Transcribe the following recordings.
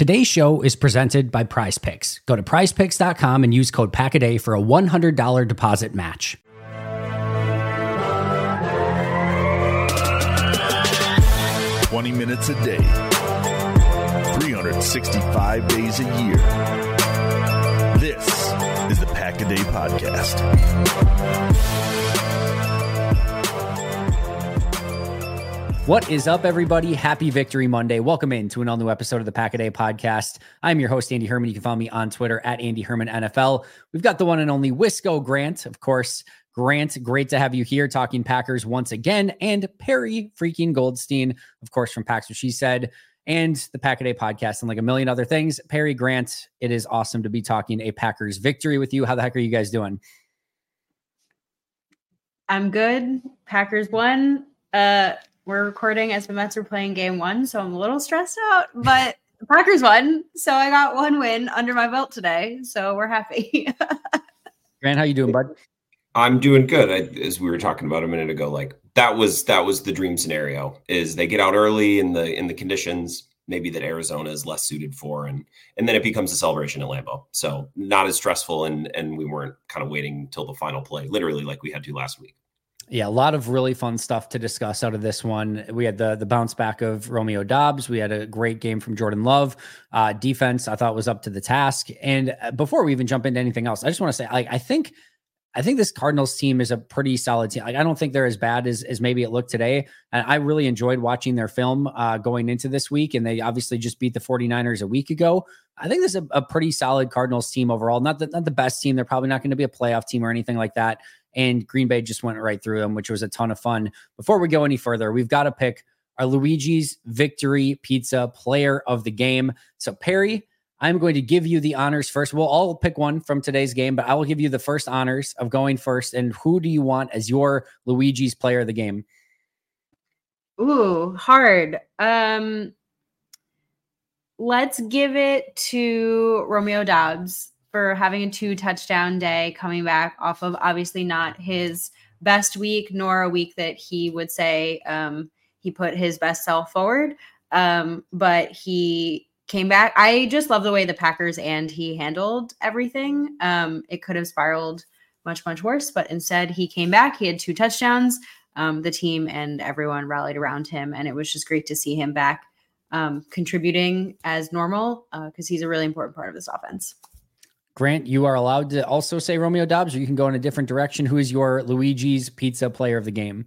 Today's show is presented by Prize Picks. Go to prizepicks.com and use code PACKADAY for a $100 deposit match. Minutes a day, 365 days a year. This is the Pack a Day Podcast. What is up, everybody? Happy Victory Monday. Welcome in to an all-new episode of the Pack a Day Podcast. I'm your host, Andy Herman. You can follow me on Twitter at Andy Herman NFL. We've got the one and only Wisco Grant, of course. Grant, great to have you here talking Packers once again, and Perry freaking Goldstein, of course, from Packs What She Said, and the Pack a Day Podcast, and like a million other things. Perry, Grant, it is awesome to be talking a Packers victory with you. How the heck are you guys doing? I'm good. Packers won. We're recording as the Mets are playing game one, so I'm a little stressed out, but the Packers won, so I got one win under my belt today, so we're happy. Grant, how you doing, bud? I'm doing good. As we were talking about a minute ago, like that was the dream scenario, is they get out early in the conditions maybe that Arizona is less suited for, and then it becomes a celebration at Lambeau. So not as stressful, and we weren't kind of waiting till the final play, literally like we had to last week. Yeah, a lot of really fun stuff to discuss out of this one. We had the bounce back of Romeo Doubs. We had a great game from Jordan Love. Defense, I thought, was up to the task. And before we even jump into anything else, I just want to say, I think this Cardinals team is a pretty solid team. I don't think they're as bad as maybe it looked today. And I really enjoyed watching their film going into this week. And they obviously just beat the 49ers a week ago. I think this is a pretty solid Cardinals team overall. Not the best team. They're probably not going to be a playoff team or anything like that. And Green Bay just went right through them, which was a ton of fun. Before we go any further, we've got to pick our Luigi's Victory Pizza Player of the Game. So Perry, I'm going to give you the honors first. We'll all pick one from today's game, but I will give you the first honors of going first. And who do you want as your Luigi's Player of the Game? Ooh, hard. Let's give it to Romeo Doubs for having a 2-touchdown day, coming back off of obviously not his best week, nor a week that he would say he put his best self forward. But he came back. I just love the way the Packers and he handled everything. It could have spiraled much, much worse, but instead he came back. He had 2 touchdowns. The team and everyone rallied around him, and it was just great to see him back contributing as normal because he's a really important part of this offense. Grant, you are allowed to also say Romeo Doubs, or you can go in a different direction. Who is your Luigi's Pizza Player of the Game?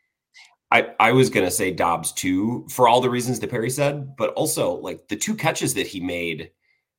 I was going to say Doubs too, for all the reasons that Perry said, but also like the 2 catches that he made.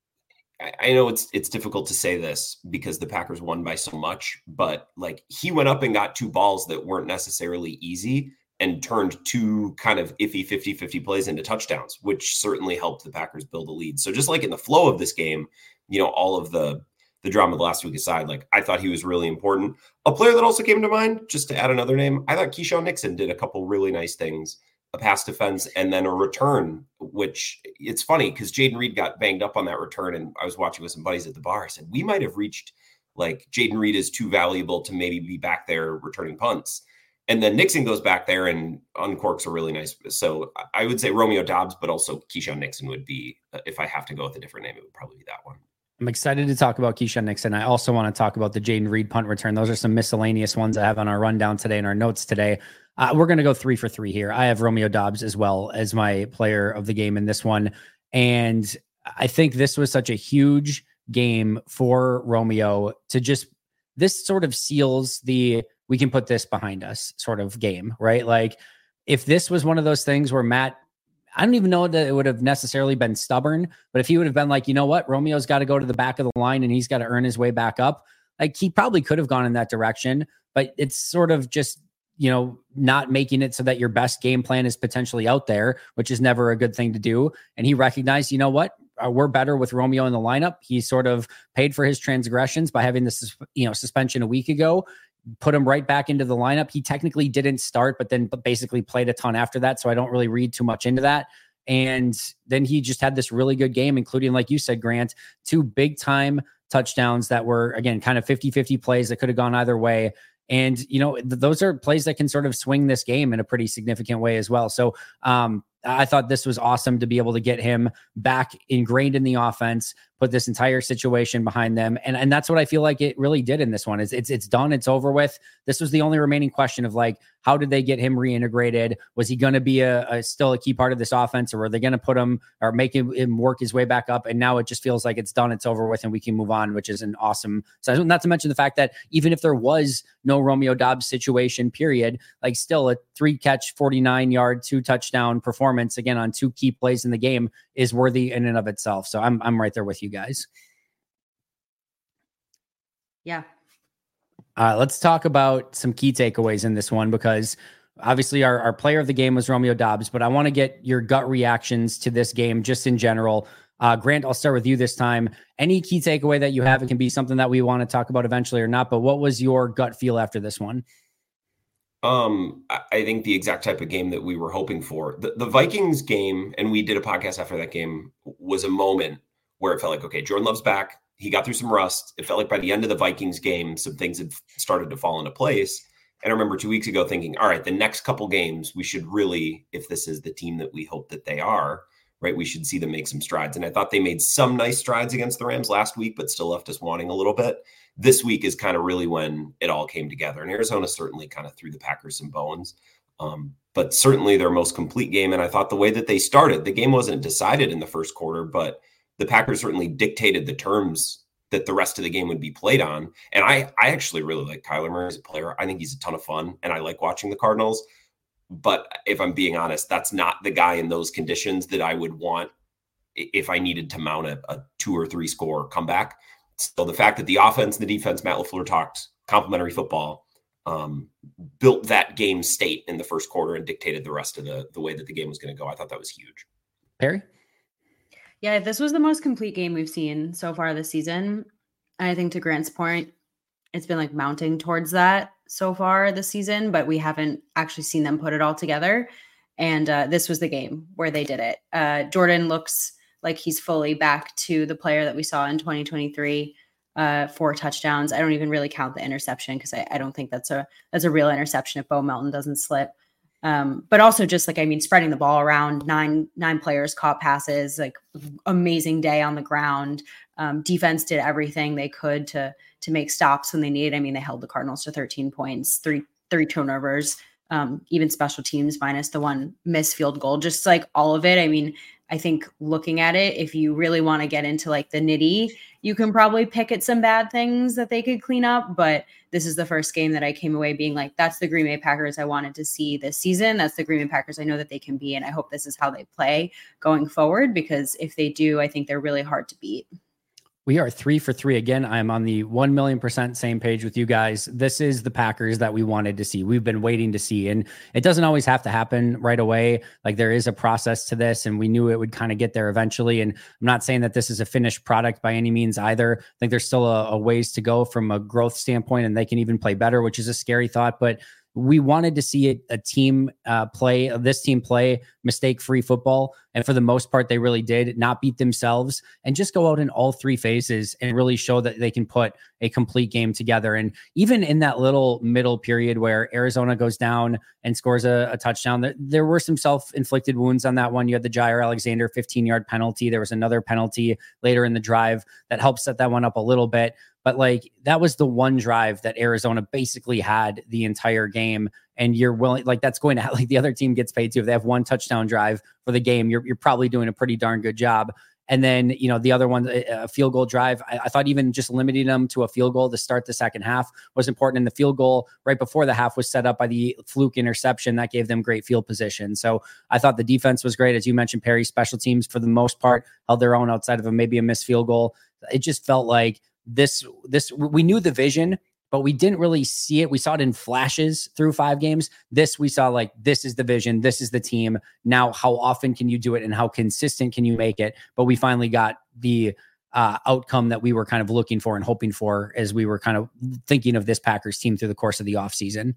I know it's difficult to say this because the Packers won by so much, but like he went up and got 2 balls that weren't necessarily easy and turned 2 kind of iffy 50-50 plays into touchdowns, which certainly helped the Packers build a lead. So just like in the flow of this game, all of the drama of the last week aside, like I thought he was really important. A player that also came to mind, just to add another name, I thought Keyshawn Nixon did a couple really nice things, a pass defense and then a return, which it's funny because Jaden Reed got banged up on that return. And I was watching with some buddies at the bar. I said, we might have reached like Jaden Reed is too valuable to maybe be back there returning punts. And then Nixon goes back there and uncorks a really nice. So I would say Romeo Doubs, but also Keyshawn Nixon would be, if I have to go with a different name, it would probably be that one. I'm excited to talk about Keyshawn Nixon. I also want to talk about the Jaden Reed punt return. Those are some miscellaneous ones I have on our rundown today and our notes today. We're going to go 3 for 3 here. I have Romeo Doubs as well as my player of the game in this one. And I think this was such a huge game for Romeo to just, this sort of seals the, we can put this behind us sort of game, right? Like if this was one of those things where Matt, I don't even know that it would have necessarily been stubborn, but if he would have been like, you know what, Romeo's got to go to the back of the line and he's got to earn his way back up. Like he probably could have gone in that direction, but it's sort of just, not making it so that your best game plan is potentially out there, which is never a good thing to do. And he recognized, you know what, we're better with Romeo in the lineup. He sort of paid for his transgressions by having this, suspension a week ago, put him right back into the lineup. He technically didn't start, but then basically played a ton after that. So I don't really read too much into that. And then he just had this really good game, including, like you said, Grant, 2 big time touchdowns that were, again, kind of 50-50 plays that could have gone either way. And, those are plays that can sort of swing this game in a pretty significant way as well. So I thought this was awesome to be able to get him back ingrained in the offense, put this entire situation behind them. And that's what I feel like it really did in this one. It's done. It's over with. This was the only remaining question of like, how did they get him reintegrated? Was he going to be still a key part of this offense, or were they going to put him or make him work his way back up? And now it just feels like it's done. It's over with and we can move on, which is an awesome. So not to mention the fact that even if there was no Romeo Doubs situation, period, like still a 3-catch, 49-yard, 2-touchdown performance again on 2 key plays in the game is worthy in and of itself. So I'm right there with you guys. Yeah. Let's talk about some key takeaways in this one, because obviously our player of the game was Romeo Doubs, but I want to get your gut reactions to this game just in general. Grant, I'll start with you this time. Any key takeaway that you have? It can be something that we want to talk about eventually or not, but what was your gut feel after this one? I think the exact type of game that we were hoping for. The Vikings game, and we did a podcast after that game, was a moment where it felt like, okay, Jordan Love's back. He got through some rust. It felt like by the end of the Vikings game, some things had started to fall into place. And I remember 2 weeks ago thinking, all right, the next couple games, we should really, if this is the team that we hope that they are, right, we should see them make some strides. And I thought they made some nice strides against the Rams last week, but still left us wanting a little bit. This week is kind of really when it all came together. And Arizona certainly kind of threw the Packers some bones. But certainly their most complete game. And I thought the way that they started, the game wasn't decided in the first quarter, but the Packers certainly dictated the terms that the rest of the game would be played on. And I actually really like Kyler Murray as a player. I think he's a ton of fun, and I like watching the Cardinals. But if I'm being honest, that's not the guy in those conditions that I would want if I needed to mount a 2 or 3 score comeback. So the fact that the offense and the defense, Matt LaFleur talked complementary football, built that game state in the first quarter and dictated the rest of the way that the game was going to go. I thought that was huge. Perry? Yeah, this was the most complete game we've seen so far this season. And I think to Grant's point, it's been like mounting towards that so far this season, but we haven't actually seen them put it all together. And this was the game where they did it. Jordan looks like he's fully back to the player that we saw in 2023, 4 touchdowns. I don't even really count the interception because I don't think that's a real interception if Bo Melton doesn't slip. But also just like, I mean, spreading the ball around, nine players caught passes, like amazing day on the ground. Defense did everything they could to make stops when they needed. I mean, they held the Cardinals to 13 points, three turnovers, even special teams minus the 1 missed field goal, just like all of it. I mean, I think looking at it, if you really want to get into like the nitty, you can probably pick at some bad things that they could clean up. But this is the first game that I came away being like, that's the Green Bay Packers I wanted to see this season. That's the Green Bay Packers I know that they can be. And I hope this is how they play going forward, because if they do, I think they're really hard to beat. We are 3 for 3 again. I'm on the 1,000,000% same page with you guys. This is the Packers that we wanted to see. We've been waiting to see, and it doesn't always have to happen right away. Like there is a process to this, and we knew it would kind of get there eventually. And I'm not saying that this is a finished product by any means either. I think there's still a ways to go from a growth standpoint, and they can even play better, which is a scary thought. But we wanted to see a team play mistake-free football. And for the most part, they really did not beat themselves and just go out in all 3 phases and really show that they can put a complete game together. And even in that little middle period where Arizona goes down and scores a touchdown, there were some self-inflicted wounds on that one. You had the Jair Alexander 15-yard penalty. There was another penalty later in the drive that helped set that one up a little bit. But like that was the one drive that Arizona basically had the entire game. And you're willing, like that's going to like the other team gets paid too. If they have 1 touchdown drive for the game, you're probably doing a pretty darn good job. And then, you know, the other one, a field goal drive, I thought even just limiting them to a field goal to start the second half was important. And the field goal right before the half was set up by the fluke interception that gave them great field position. So I thought the defense was great. As you mentioned, Perry, special teams for the most part held their own outside of maybe a missed field goal. It just felt like this, we knew the vision, but we didn't really see it. We saw it in flashes through 5 games. This, we saw like, this is the vision. This is the team. Now, how often can you do it and how consistent can you make it? But we finally got the outcome that we were kind of looking for and hoping for as we were kind of thinking of this Packers team through the course of the offseason.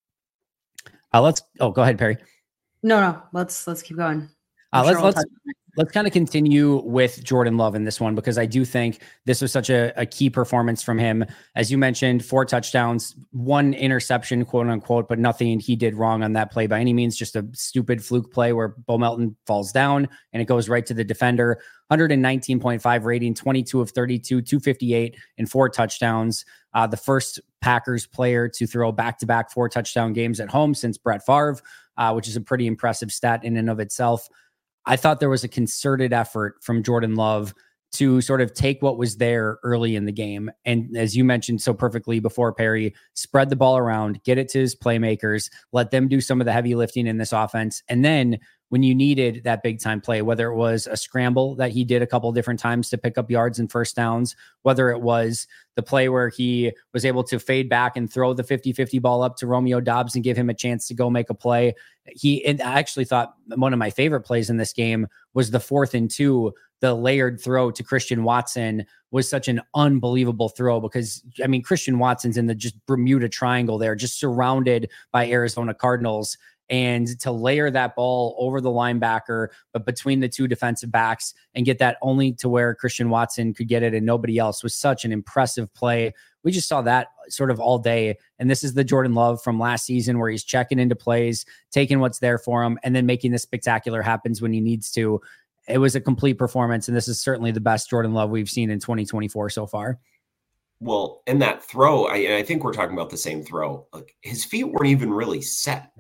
Go ahead, Perry. No, let's keep going. Let's kind of continue with Jordan Love in this one, because I do think this was such a key performance from him. As you mentioned, 4 touchdowns, 1 interception, quote unquote, but nothing he did wrong on that play by any means. Just a stupid fluke play where Bo Melton falls down and it goes right to the defender. 119.5 rating, 22 of 32, 258 and 4 touchdowns. The first Packers player to throw back-to-back 4 touchdown games at home since Brett Favre, which is a pretty impressive stat in and of itself. I thought there was a concerted effort from Jordan Love to sort of take what was there early in the game. And as you mentioned so perfectly before, Perry, spread the ball around, get it to his playmakers, let them do some of the heavy lifting in this offense. And then when you needed that big time play, whether it was a scramble that he did a couple different times to pick up yards and first downs, whether it was the play where he was able to fade back and throw the 50-50 ball up to Romeo Doubs and give him a chance to go make a play. I actually thought one of my favorite plays in this game was the 4th and 2, the layered throw to Christian Watson was such an unbelievable throw because, I mean, Christian Watson's in the just Bermuda Triangle there, just surrounded by Arizona Cardinals. And to layer that ball over the linebacker, but between the 2 defensive backs and get that only to where Christian Watson could get it and nobody else was such an impressive play. We just saw that sort of all day. And this is the Jordan Love from last season where he's checking into plays, taking what's there for him, and then making the spectacular happens when he needs to. It was a complete performance. And this is certainly the best Jordan Love we've seen in 2024 so far. Well, in that throw, I think we're talking about the same throw. Like his feet weren't even really set.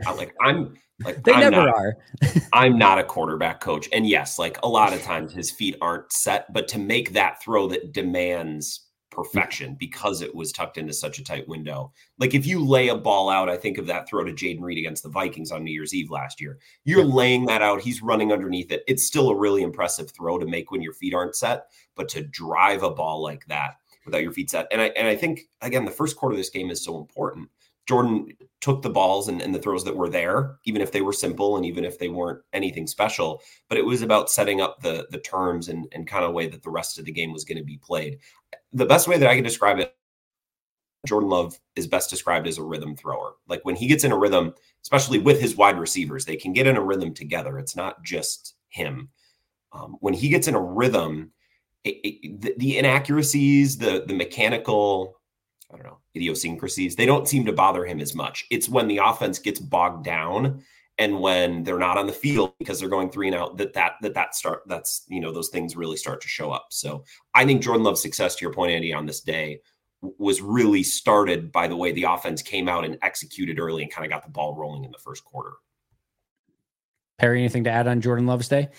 I'm not a quarterback coach. And yes, like a lot of times his feet aren't set, but to make that throw that demands perfection because it was tucked into such a tight window. Like if you lay a ball out, I think of that throw to Jaden Reed against the Vikings on New Year's Eve last year. You're laying that out. He's running underneath it. It's still a really impressive throw to make when your feet aren't set, but to drive a ball like that without your feet set. And I think, again, the first quarter of this game is so important. Jordan took the balls and the throws that were there, even if they were simple and even if they weren't anything special, but it was about setting up the terms and kind of way that the rest of the game was going to be played. The best way that I can describe it, Jordan Love is best described as a rhythm thrower. Like when he gets in a rhythm, especially with his wide receivers, they can get in a rhythm together. It's not just him. When he gets in a rhythm, the inaccuracies, the mechanical, I don't know, idiosyncrasies, they don't seem to bother him as much. It's when the offense gets bogged down and when they're not on the field because they're going 3 and out that's those things really start to show up. So I think Jordan Love's success, to your point, Andy, on this day was really started by the way the offense came out and executed early and kind of got the ball rolling in the first quarter. Perry, anything to add on Jordan Love's day?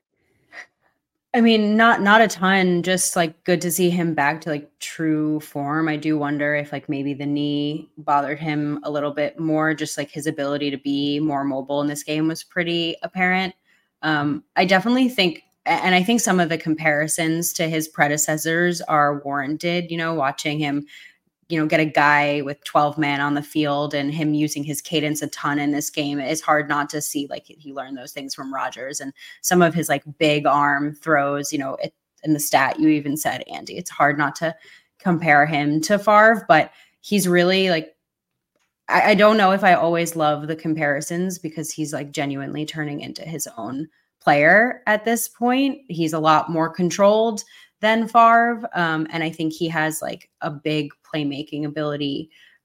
I mean, not a ton, just like good to see him back to like true form. I do wonder if like maybe the knee bothered him a little bit more, just like his ability to be more mobile in this game was pretty apparent. I definitely think, and I think some of the comparisons to his predecessors are warranted, watching him, get a guy with 12 men on the field and him using his cadence a ton in this game. It's hard not to see like he learned those things from Rodgers and some of his like big arm throws, in the stat you even said, Andy, it's hard not to compare him to Favre, but he's really like, I don't know if I always love the comparisons because he's like genuinely turning into his own player at this point. He's a lot more controlled than Favre. And I think he has like a big playmaking ability.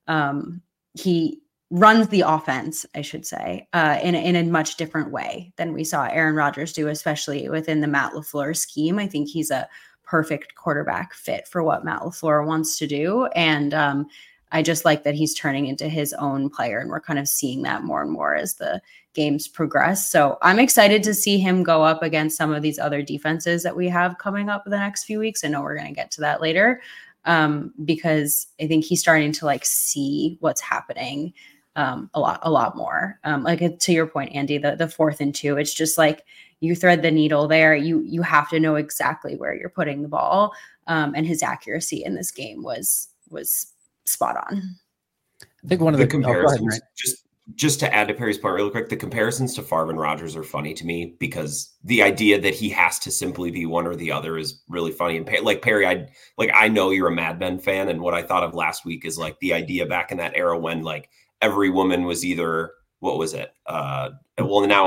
He runs the offense, I should say, in a much different way than we saw Aaron Rodgers do, especially within the Matt LaFleur scheme. I think he's a perfect quarterback fit for what Matt LaFleur wants to do. And I just like that he's turning into his own player, and we're kind of seeing that more and more as the games progress. So I'm excited to see him go up against some of these other defenses that we have coming up in the next few weeks. I know we're going to get to that later because I think he's starting to like see what's happening a lot more. Like to your point, Andy, the 4th and 2, it's just like you thread the needle there. You have to know exactly where you're putting the ball. And his accuracy in this game was spot on. I think one of the comparisons, just to add to Perry's point really quick, the comparisons to Favre and Rodgers are funny to me because the idea that he has to simply be one or the other is really funny. And like Perry, I know you're a Mad Men fan, and what I thought of last week is like the idea back in that era when like every woman was either, what was it? Well, now I'm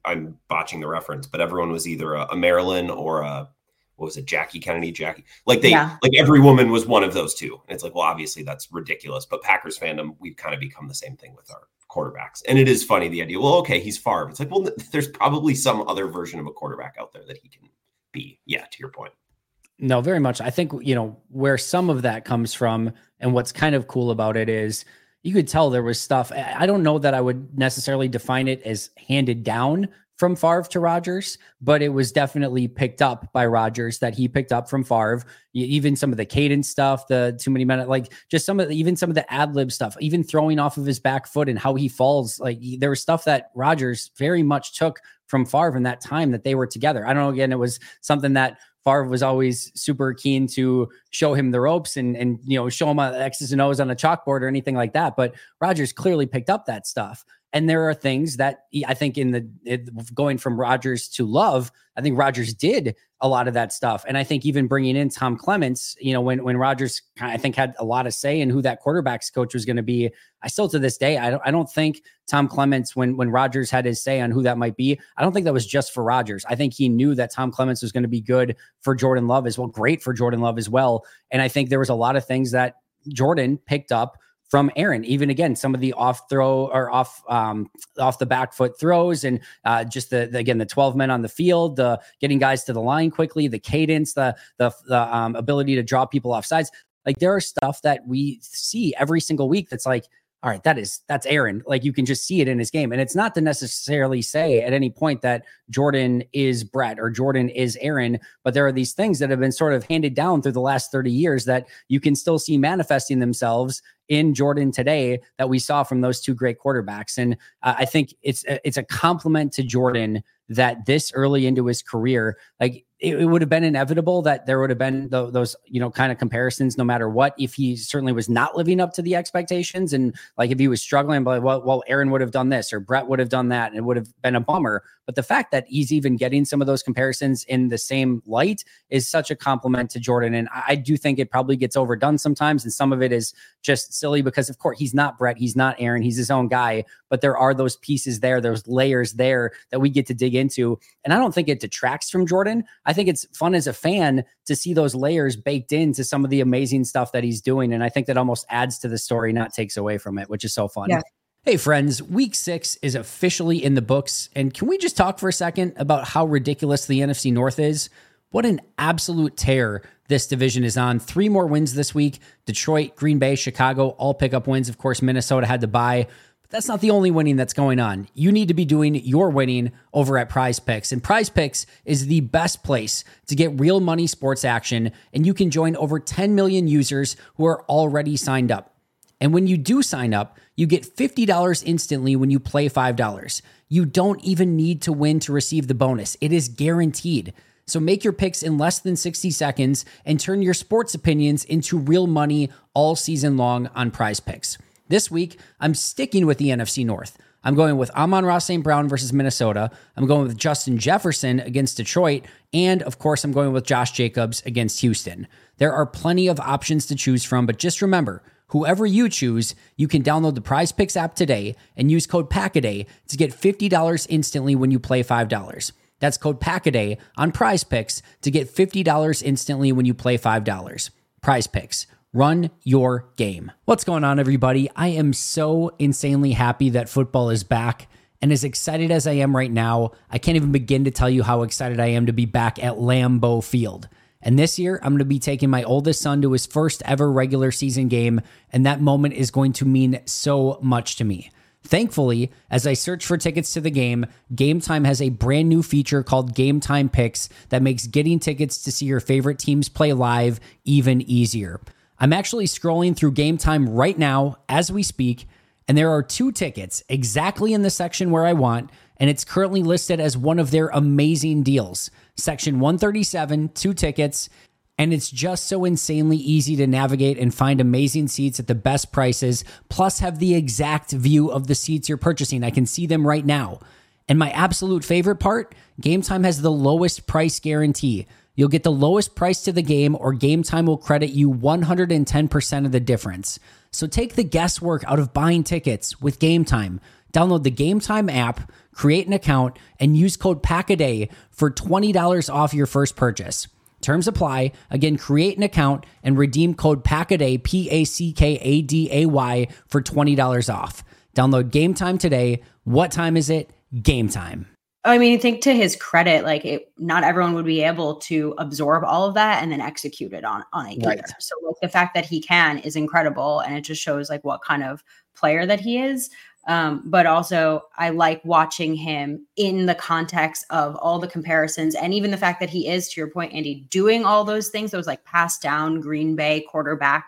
I'm botching the reference, but everyone was either a Marilyn or what was it, Jackie Kennedy? Like every woman was one of those two. And it's like, well, obviously that's ridiculous, but Packers fandom, we've kind of become the same thing with our quarterbacks. And it is funny, the idea, well, okay, he's Favre. It's like, well, there's probably some other version of a quarterback out there that he can be. Yeah, to your point. No, very much. I think, where some of that comes from and what's kind of cool about it is you could tell there was stuff. I don't know that I would necessarily define it as handed down from Favre to Rodgers, but it was definitely picked up by Rodgers that he picked up from Favre. Even some of the cadence stuff, the too many minutes, like just some of the ad lib stuff, even throwing off of his back foot and how he falls. Like there was stuff that Rodgers very much took from Favre in that time that they were together. I don't know. Again, it was something that Favre was always super keen to show him the ropes and show him X's and O's on a chalkboard or anything like that. But Rodgers clearly picked up that stuff. And there are things that I think going from Rodgers to Love, I think Rodgers did a lot of that stuff. And I think even bringing in Tom Clements, when Rodgers, I think, had a lot of say in who that quarterback's coach was going to be. I still, to this day, I don't think Tom Clements, when Rodgers had his say on who that might be, I don't think that was just for Rodgers. I think he knew that Tom Clements was going to be good for Jordan Love as well, great for Jordan Love as well. And I think there was a lot of things that Jordan picked up from Aaron, even again, some of the off the back foot throws and just the 12 men on the field, the getting guys to the line quickly, the cadence, the ability to draw people off sides. Like there are stuff that we see every single week that's like, all right, that's Aaron. Like you can just see it in his game. And it's not to necessarily say at any point that Jordan is Brett or Jordan is Aaron, but there are these things that have been sort of handed down through the last 30 years that you can still see manifesting themselves in Jordan today that we saw from those two great quarterbacks. And I think it's a compliment to Jordan that this early into his career, like it would have been inevitable that there would have been those, kind of comparisons no matter what, if he certainly was not living up to the expectations. And like, if he was struggling, but well, Aaron would have done this or Brett would have done that, and it would have been a bummer. But the fact that he's even getting some of those comparisons in the same light is such a compliment to Jordan. And I do think it probably gets overdone sometimes. And some of it is just silly because, of course, he's not Brett, he's not Aaron, he's his own guy. But there are those pieces there, those layers there that we get to dig into. And I don't think it detracts from Jordan. I think it's fun as a fan to see those layers baked into some of the amazing stuff that he's doing. And I think that almost adds to the story, not takes away from it, which is so fun. Yeah. Hey friends, week 6 is officially in the books. And can we just talk for a second about how ridiculous the NFC North is? What an absolute tear this division is on. 3 more wins this week. Detroit, Green Bay, Chicago, all pick up wins. Of course, Minnesota had to bye. That's not the only winning that's going on. You need to be doing your winning over at Prize Picks. And Prize Picks is the best place to get real money sports action. And you can join over 10 million users who are already signed up. And when you do sign up, you get $50 instantly when you play $5. You don't even need to win to receive the bonus. It is guaranteed. So make your picks in less than 60 seconds and turn your sports opinions into real money all season long on Prize Picks. This week, I'm sticking with the NFC North. I'm going with Amon-Ra St. Brown versus Minnesota. I'm going with Justin Jefferson against Detroit. And of course, I'm going with Josh Jacobs against Houston. There are plenty of options to choose from, but just remember, whoever you choose, you can download the Prize Picks app today and use code PACKADAY to get $50 instantly when you play $5. That's code PACKADAY on Prize Picks to get $50 instantly when you play $5. Prize Picks. Run your game. What's going on, everybody? I am so insanely happy that football is back. And as excited as I am right now, I can't even begin to tell you how excited I am to be back at Lambeau Field. And this year, I'm going to be taking my oldest son to his first ever regular season game, and that moment is going to mean so much to me. Thankfully, as I search for tickets to the game, Game Time has a brand new feature called Game Time Picks that makes getting tickets to see your favorite teams play live even easier. I'm actually scrolling through Game Time right now as we speak, and there are 2 tickets exactly in the section where I want, and it's currently listed as one of their amazing deals. Section 137, 2 tickets, and it's just so insanely easy to navigate and find amazing seats at the best prices, plus have the exact view of the seats you're purchasing. I can see them right now. And my absolute favorite part, Game Time has the lowest price guarantee. You'll get the lowest price to the game, or Game Time will credit you 110% of the difference. So take the guesswork out of buying tickets with Game Time. Download the Game Time app, create an account, and use code PACKADAY for $20 off your first purchase. Terms apply. Again, create an account and redeem code PACKADAY, PACKADAY, for $20 off. Download Game Time today. What time is it? Game time. I mean, I think to his credit, not everyone would be able to absorb all of that and then execute it on it either. So the fact that he can is incredible, and it just shows what kind of player that he is. But also I like watching him in the context of all the comparisons, and even the fact that he is, to your point, Andy, doing all those things, those pass down Green Bay quarterback,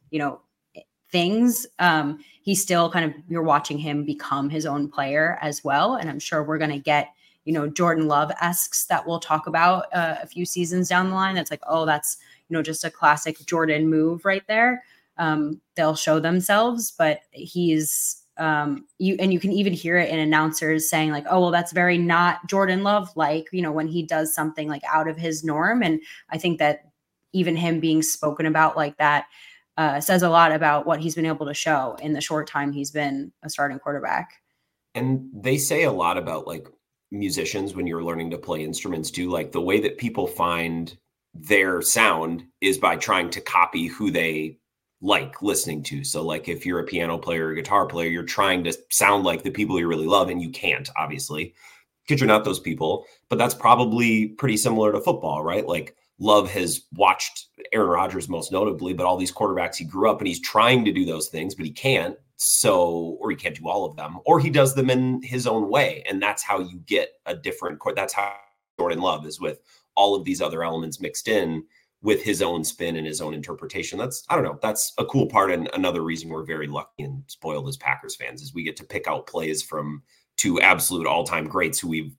things. He's still you're watching him become his own player as well. And I'm sure we're going to get, Jordan Love-esques that we'll talk about a few seasons down the line. That's that's, just a classic Jordan move right there. They'll show themselves, but he's, you can even hear it in announcers saying oh, well, that's very not Jordan Love, when he does something out of his norm. And I think that even him being spoken about like that says a lot about what he's been able to show in the short time he's been a starting quarterback. And they say a lot about musicians when you're learning to play instruments too, the way that people find their sound is by trying to copy who they like listening to. So if you're a piano player or a guitar player, you're trying to sound like the people you really love, and you can't, obviously, because you're not those people. But that's probably pretty similar to football, right? Love has watched Aaron Rodgers most notably, but all these quarterbacks he grew up, and he's trying to do those things, but he can't. Or he can't do all of them, or he does them in his own way. And that's how you get a different, that's how Jordan Love is, with all of these other elements mixed in with his own spin and his own interpretation. That's a cool part. And another reason we're very lucky and spoiled as Packers fans is we get to pick out plays from two absolute all-time greats who which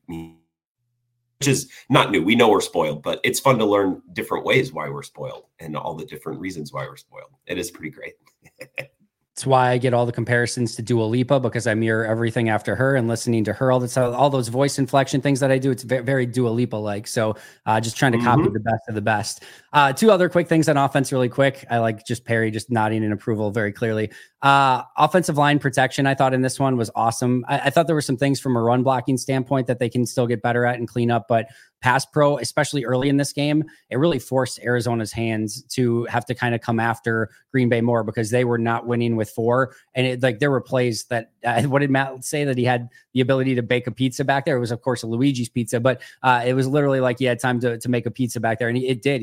is not new. We know we're spoiled, but it's fun to learn different ways why we're spoiled and all the different reasons why we're spoiled. It is pretty great. It's why I get all the comparisons to Dua Lipa, because I mirror everything after her, and listening to her all the time, all those voice inflection things that I do. It's very, very Dua Lipa like. So just trying to copy the best of the best. Two other quick things on offense really quick. I like just Perry just nodding in approval very clearly. Offensive line protection, I thought in this one was awesome. I thought there were some things from a run blocking standpoint that they can still get better at and clean up, but pass pro, especially early in this game, it really forced Arizona's hands to have to kind of come after Green Bay more, because they were not winning with 4. And there were plays that, what did Matt say, that he had the ability to bake a pizza back there? It was, of course, a Luigi's Pizza, but it was literally he had time to make a pizza back there. And it did.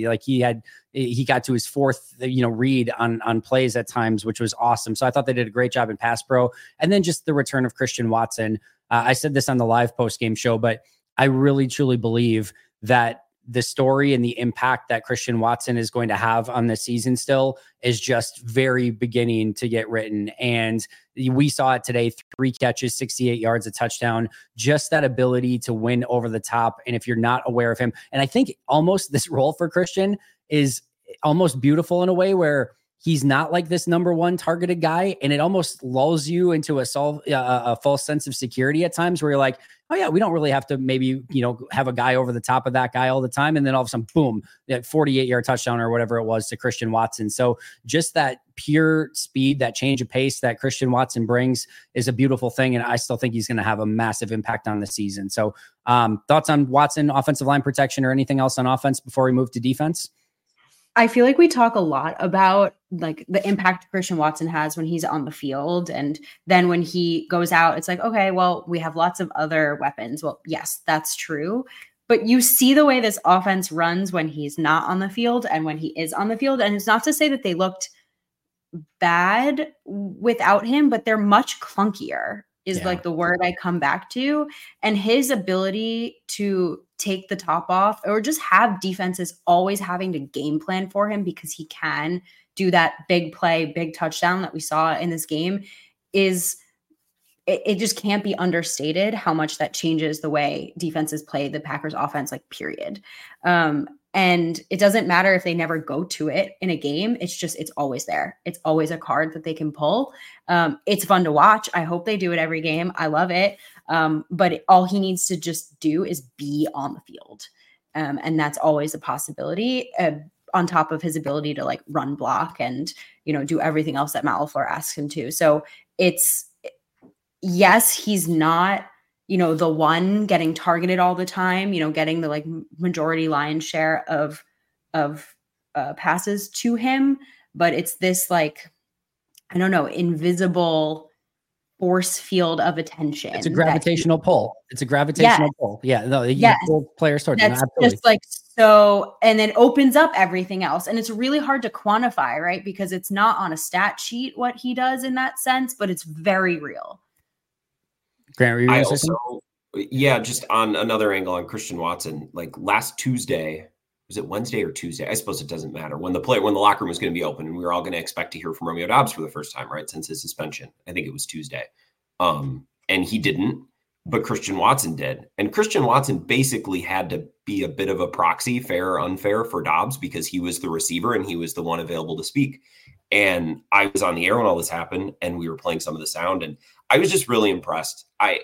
He got to his 4th, read on plays at times, which was awesome. So I thought they did a great job in pass pro. And then just the return of Christian Watson. I said this on the live post-game show, but I really, truly believe that the story and the impact that Christian Watson is going to have on this season still is just very beginning to get written. And we saw it today, 3 catches, 68 yards, a touchdown, just that ability to win over the top. And if you're not aware of him, and I think almost this role for Christian is almost beautiful in a way where he's not this number 1 targeted guy. And it almost lulls you into a false sense of security at times, where you're like, oh yeah, we don't really have to maybe, have a guy over the top of that guy all the time. And then all of a sudden, boom, that 48-yard touchdown or whatever it was to Christian Watson. So just that pure speed, that change of pace that Christian Watson brings is a beautiful thing. And I still think he's going to have a massive impact on the season. So thoughts on Watson, offensive line protection, or anything else on offense before we move to defense? I feel like we talk a lot about the impact Christian Watson has when he's on the field. And then when he goes out, it's okay, well, we have lots of other weapons. Well, yes, that's true. But you see the way this offense runs when he's not on the field and when he is on the field. And it's not to say that they looked bad without him, but they're much clunkier is the word I come back to. And his ability to take the top off, or just have defenses always having to game plan for him, because he can do that big play, big touchdown that we saw in this game, is it just can't be understated how much that changes the way defenses play the Packers offense, period. And it doesn't matter if they never go to it in a game. It's always there. It's always a card that they can pull. It's fun to watch. I hope they do it every game. I love it. But all he needs to just do is be on the field. And that's always a possibility, on top of his ability to run block and, do everything else that Matt LaFleur asks him to. So yes, he's not, the one getting targeted all the time, getting the like majority lion's share of passes to him, but it's this like, I don't know, invisible force field of attention. It's a gravitational pull. It's a gravitational pull. Yeah, no, you pull players towards that's just like so, and then opens up everything else. And it's really hard to quantify, right? Because it's not on a stat sheet what he does in that sense, but it's very real. Grant, just on another angle on Christian Watson, like last Tuesday, was it Wednesday or Tuesday? I suppose it doesn't matter. When the locker room was going to be open and we were all going to expect to hear from Romeo Doubs for the first time, right? Since his suspension. I think it was Tuesday. And he didn't, but Christian Watson did. And Christian Watson basically had to be a bit of a proxy, fair or unfair, for Doubs because he was the receiver and he was the one available to speak. And I was on the air when all this happened and we were playing some of the sound and I was just really impressed. I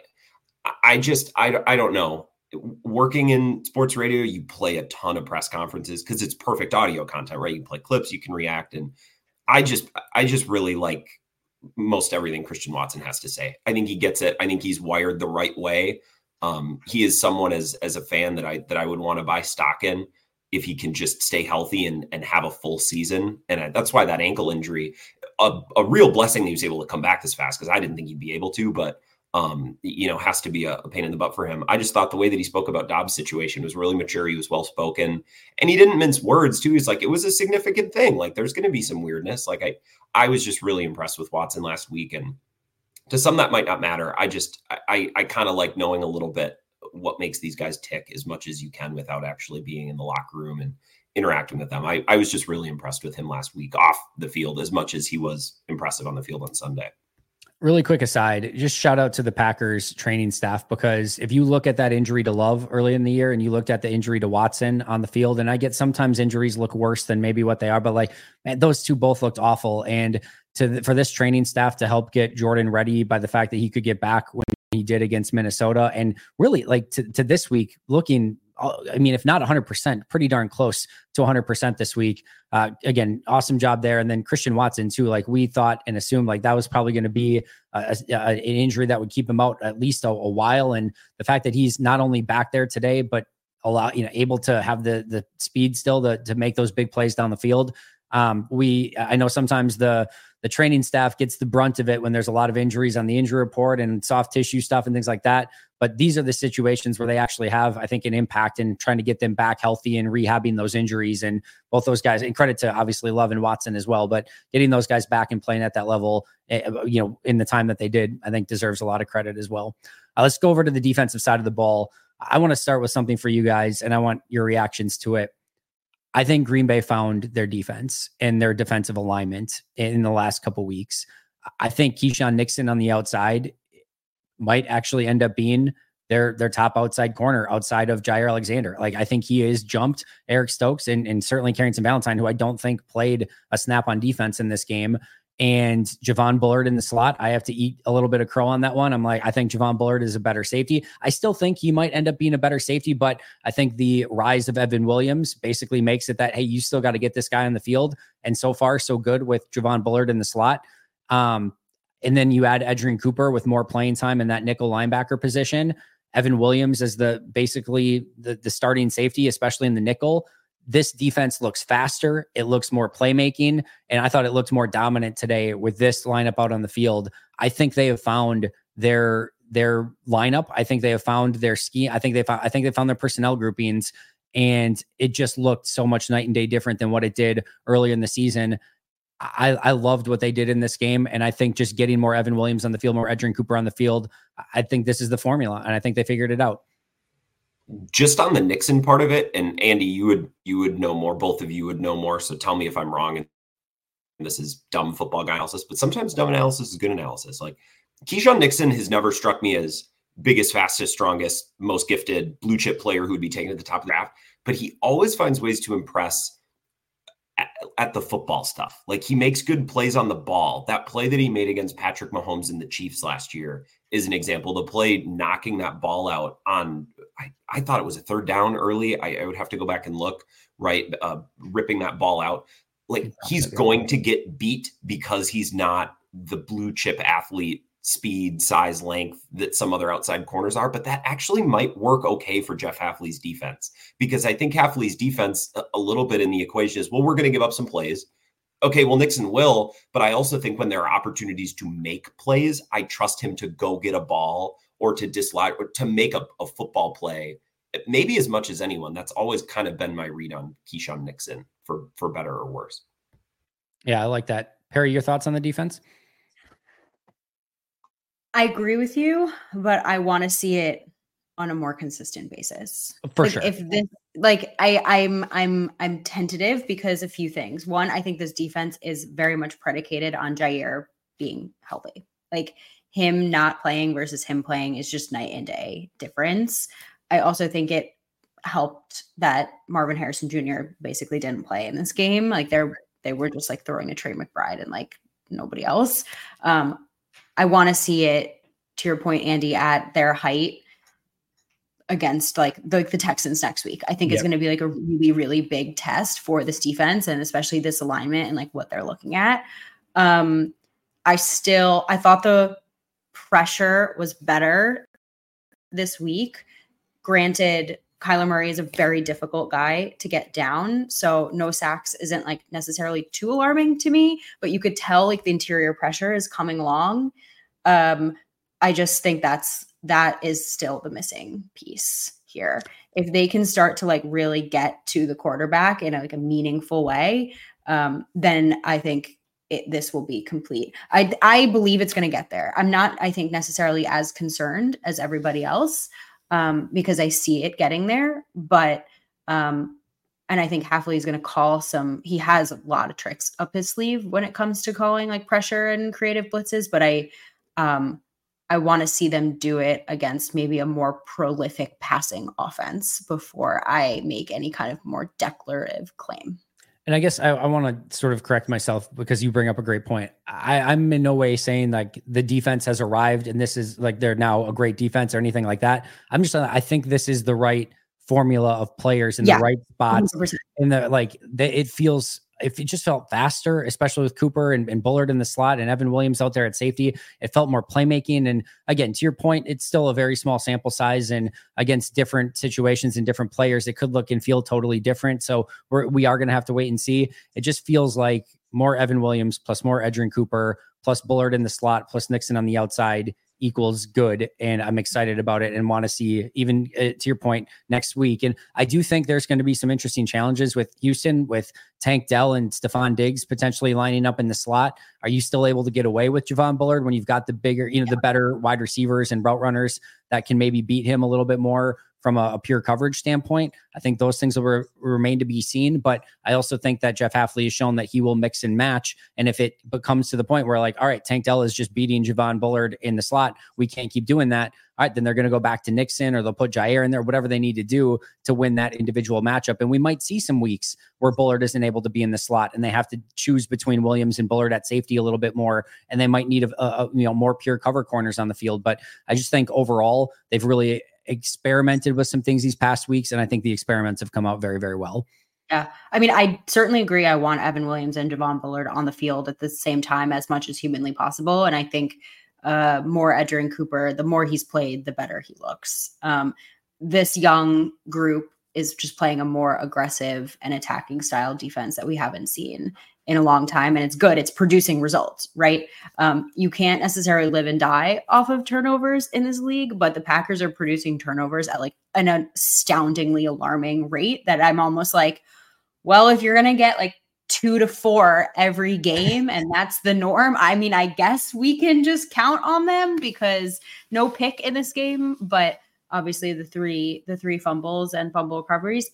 don't know. Working in sports radio, you play a ton of press conferences because it's perfect audio content, right? You play clips, you can react. And I just really like most everything Christian Watson has to say. I think he gets it. I think he's wired the right way. He is someone as a fan that I would want to buy stock in if he can just stay healthy and have a full season. And that's why that ankle injury, a real blessing that he was able to come back this fast because I didn't think he'd be able to, but has to be a pain in the butt for him. I just thought the way that he spoke about Dobbs' situation was really mature. He was well-spoken and he didn't mince words too. He's like, it was a significant thing. Like there's going to be some weirdness. Like I was just really impressed with Watson last week. And to some that might not matter. I kind of like knowing a little bit what makes these guys tick as much as you can without actually being in the locker room and interacting with them. I was just really impressed with him last week off the field as much as he was impressive on the field on Sunday. Really quick aside, just shout out to the Packers training staff, because if you look at that injury to Love early in the year and you looked at the injury to Watson on the field, and I get sometimes injuries look worse than maybe what they are, but like, man, those two both looked awful. And for this training staff to help get Jordan ready by the fact that he could get back when he did against Minnesota, and really like to this week looking, I mean, if not 100%, pretty darn close to 100% this week. Again, awesome job there. And then Christian Watson too, like we thought and assumed like that was probably going to be an injury that would keep him out at least a while. And the fact that he's not only back there today, but able to have the speed still to make those big plays down the field. I know sometimes the training staff gets the brunt of it when there's a lot of injuries on the injury report and soft tissue stuff and things like that. But these are the situations where they actually have, I think, an impact in trying to get them back healthy and rehabbing those injuries. And both those guys, and credit to obviously Love and Watson as well, but getting those guys back and playing at that level, in the time that they did, I think deserves a lot of credit as well. Let's go over to the defensive side of the ball. I want to start with something for you guys, and I want your reactions to it. I think Green Bay found their defense and their defensive alignment in the last couple of weeks. I think Keyshawn Nixon on the outside might actually end up being their top outside corner outside of Jair Alexander. Like, I think he is jumped Eric Stokes and certainly Carrington Valentine, who I don't think played a snap on defense in this game. And Javon Bullard in the slot, I have to eat a little bit of crow on that one. I'm like, I think Javon Bullard is a better safety. I still think he might end up being a better safety, but I think the rise of Evan Williams basically makes it that, hey, you still got to get this guy on the field. And so far, so good with Javon Bullard in the slot. And then you add Edgerrin Cooper with more playing time in that nickel linebacker position. Evan Williams as basically the starting safety, especially in the nickel. This defense looks faster. It looks more playmaking. And I thought it looked more dominant today with this lineup out on the field. I think they have found their lineup. I think they have found their scheme. I think they found their personnel groupings, and it just looked so much night and day different than what it did earlier in the season. I loved what they did in this game. And I think just getting more Evan Williams on the field, more Edgerrin Cooper on the field, I think this is the formula. And I think they figured it out. Just on the Nixon part of it, and Andy, you would know more. Both of you would know more. So tell me if I'm wrong. And this is dumb football guy analysis, but sometimes dumb analysis is good analysis. Like, Keyshawn Nixon has never struck me as biggest, fastest, strongest, most gifted blue chip player who would be taken at the top of the draft, but he always finds ways to impress at the football stuff. Like, he makes good plays on the ball. That play that he made against Patrick Mahomes and the Chiefs last year is an example. The play knocking that ball out on, I thought it was a third down early. I would have to go back and look, right? Ripping that ball out. Like, he's going to get beat because he's not the blue chip athlete speed, size, length that some other outside corners are, but that actually might work okay for Jeff Hafley's defense, because I think Hafley's defense a little bit in the equation is, well, we're going to give up some plays. Okay, well, Nixon will, but I also think when there are opportunities to make plays, I trust him to go get a ball or to dislodge or to make a football play, maybe as much as anyone. That's always kind of been my read on Keyshawn Nixon, for better or worse. Yeah, I like that. Perry, your thoughts on the defense? I agree with you, but I want to see it on a more consistent basis. For sure. If this, like, I'm tentative because a few things. One, I think this defense is very much predicated on Jair being healthy. Like, him not playing versus him playing is just night and day difference. I also think it helped that Marvin Harrison Jr. basically didn't play in this game. Like, they were just like throwing a Trey McBride and like nobody else. I want to see it, to your point, Andy, at their height against like the Texans next week. I think it's going to be like a really, really big test for this defense, and especially this alignment and like what they're looking at. I thought the pressure was better this week. Granted, Kyler Murray is a very difficult guy to get down, so no sacks isn't like necessarily too alarming to me, but you could tell like the interior pressure is coming along. I just think that is still the missing piece here. If they can start to like really get to the quarterback in a meaningful way, then I think this will be complete. I believe it's going to get there. I'm not, I think, necessarily as concerned as everybody else, because I see it getting there. But and I think Hafley is going to call he has a lot of tricks up his sleeve when it comes to calling like pressure and creative blitzes. But I want to see them do it against maybe a more prolific passing offense before I make any kind of more declarative claim. And I guess I want to sort of correct myself, because you bring up a great point. I'm in no way saying like the defense has arrived and this is like they're now a great defense or anything like that. I think this is the right formula of players in the right spots. 100%. In the it just felt faster, especially with Cooper and Bullard in the slot and Evan Williams out there at safety. It felt more playmaking. And again, to your point, it's still a very small sample size, and against different situations and different players, it could look and feel totally different. So we are going to have to wait and see. It just feels like more Evan Williams plus more Edgerrin Cooper plus Bullard in the slot plus Nixon on the outside equals good. And I'm excited about it and want to see, even to your point, next week. And I do think there's going to be some interesting challenges with Houston, with Tank Dell and Stephon Diggs potentially lining up in the slot. Are you still able to get away with Javon Bullard when you've got the bigger, the better wide receivers and route runners that can maybe beat him a little bit more from a pure coverage standpoint? I think those things will remain to be seen. But I also think that Jeff Hafley has shown that he will mix and match. And if it becomes to the point where like, all right, Tank Dell is just beating Javon Bullard in the slot, we can't keep doing that. All right, then they're going to go back to Nixon, or they'll put Jair in there, whatever they need to do to win that individual matchup. And we might see some weeks where Bullard isn't able to be in the slot and they have to choose between Williams and Bullard at safety a little bit more. And they might need more pure cover corners on the field. But I just think overall, they've really experimented with some things these past weeks. And I think the experiments have come out very, very well. Yeah. I mean, I certainly agree. I want Evan Williams and Javon Bullard on the field at the same time as much as humanly possible. And I think more Edgerrin Cooper, the more he's played, the better he looks. This young group is just playing a more aggressive and attacking style defense that we haven't seen in a long time. And it's good. It's producing results, right? You can't necessarily live and die off of turnovers in this league, but the Packers are producing turnovers at like an astoundingly alarming rate that I'm almost like, well, if you're going to get like 2 to 4 every game and that's the norm, I mean, I guess we can just count on them, because no pick in this game, but obviously the three fumbles and fumble recoveries.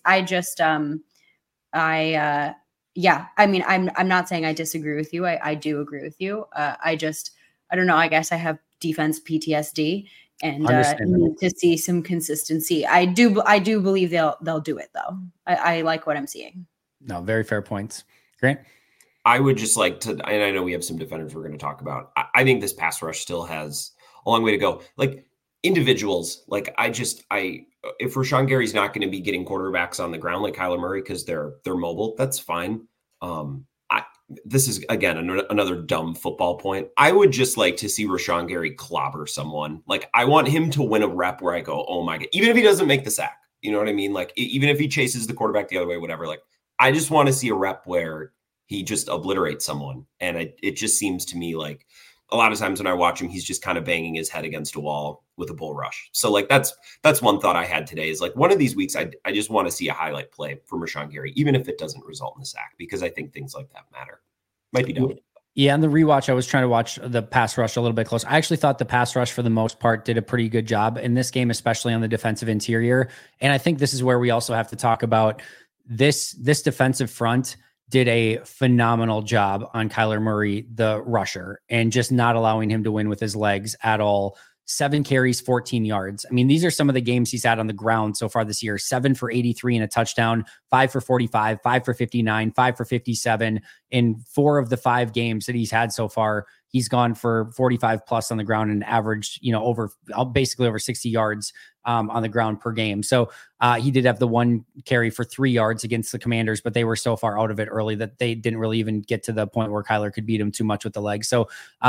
Yeah, I mean, I'm not saying I disagree with you. I do agree with you. I don't know. I guess I have defense PTSD and need to see some consistency. I do believe they'll do it though. I like what I'm seeing. No, very fair points. Grant? I would just like to, and I know we have some defenders we're going to talk about. I think this pass rush still has a long way to go. Like individuals, like if Rashawn Gary's not going to be getting quarterbacks on the ground like Kyler Murray because they're mobile, that's fine. this is again another dumb football point. I would just like to see Rashawn Gary clobber someone. Like I want him to win a rep where I go, oh my God, even if he doesn't make the sack, you know what I mean? Like even if he chases the quarterback the other way, whatever, like I just want to see a rep where he just obliterates someone. And it just seems to me like a lot of times when I watch him, he's just kind of banging his head against a wall with a bull rush. So like, that's one thought I had today is like one of these weeks, I just want to see a highlight play from Rashawn Gary, even if it doesn't result in the sack, because I think things like that matter. Might be dumb. Yeah, on the rewatch, I was trying to watch the pass rush a little bit close. I actually thought the pass rush for the most part did a pretty good job in this game, especially on the defensive interior. And I think this is where we also have to talk about this defensive front did a phenomenal job on Kyler Murray, the rusher, and just not allowing him to win with his legs at all. 7 carries, 14 yards. I mean, these are some of the games he's had on the ground so far this year. 7 for 83 and a touchdown, 5 for 45, 5 for 59, 5 for 57. In 4 of the 5 games that he's had so far, he's gone for 45 plus on the ground and averaged, basically over 60 yards on the ground per game. So he did have the 1 carry for 3 yards against the Commanders, but they were so far out of it early that they didn't really even get to the point where Kyler could beat him too much with the legs. So